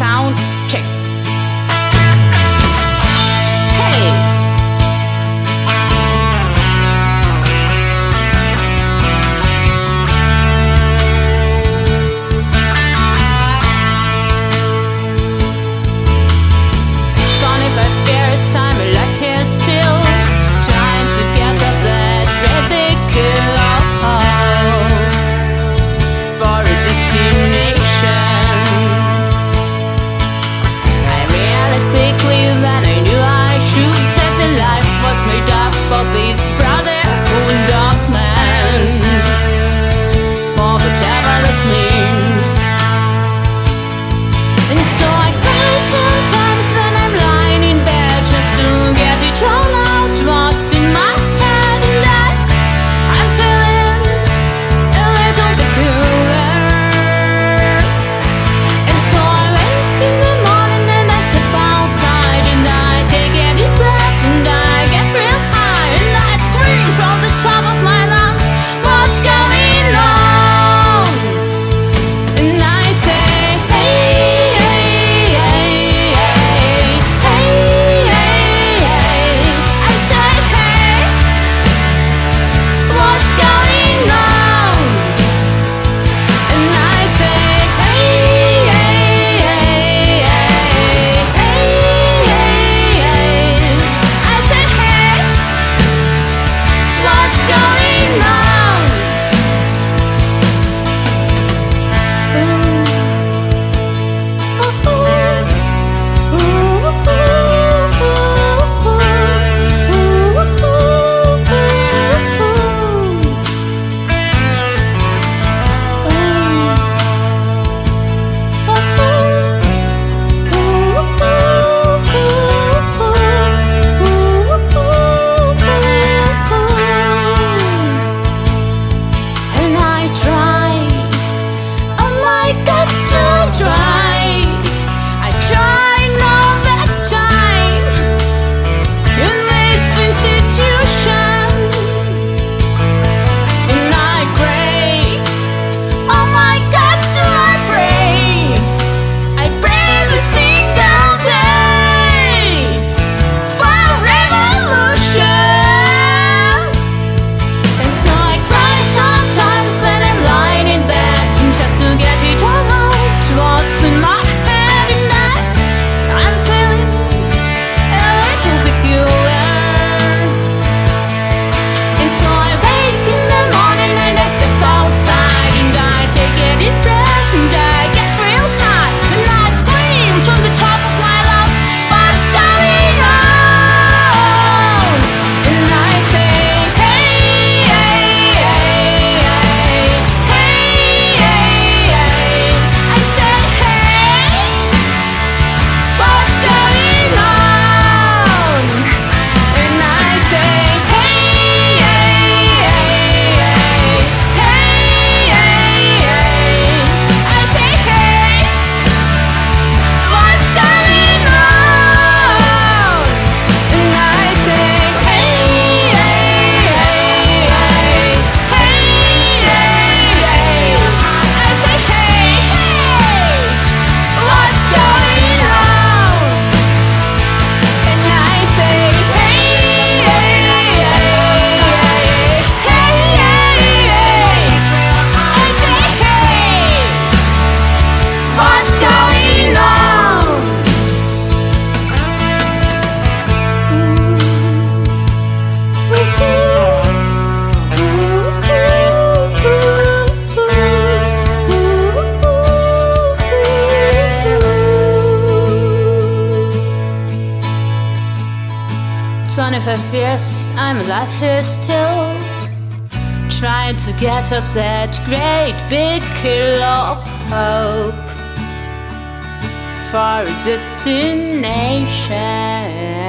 Sound check. Hey. I'm alive here still, trying to get up that great big hill of hope for a destination. I realized quickly that I knew I should, that the life was made up of these brotherhood of men, for whatever that means. And so I cry sometimes when I'm lying in bed, just to get it all out what's in my head, and I'm feeling a little peculiar. And so I wake in the morning and I step outside and I take a deep breath and I get real high and I scream from the top of my lungs, what's going on? And I say, Years, I'm alive here still, trying to get up that great big hill of hope for a destination.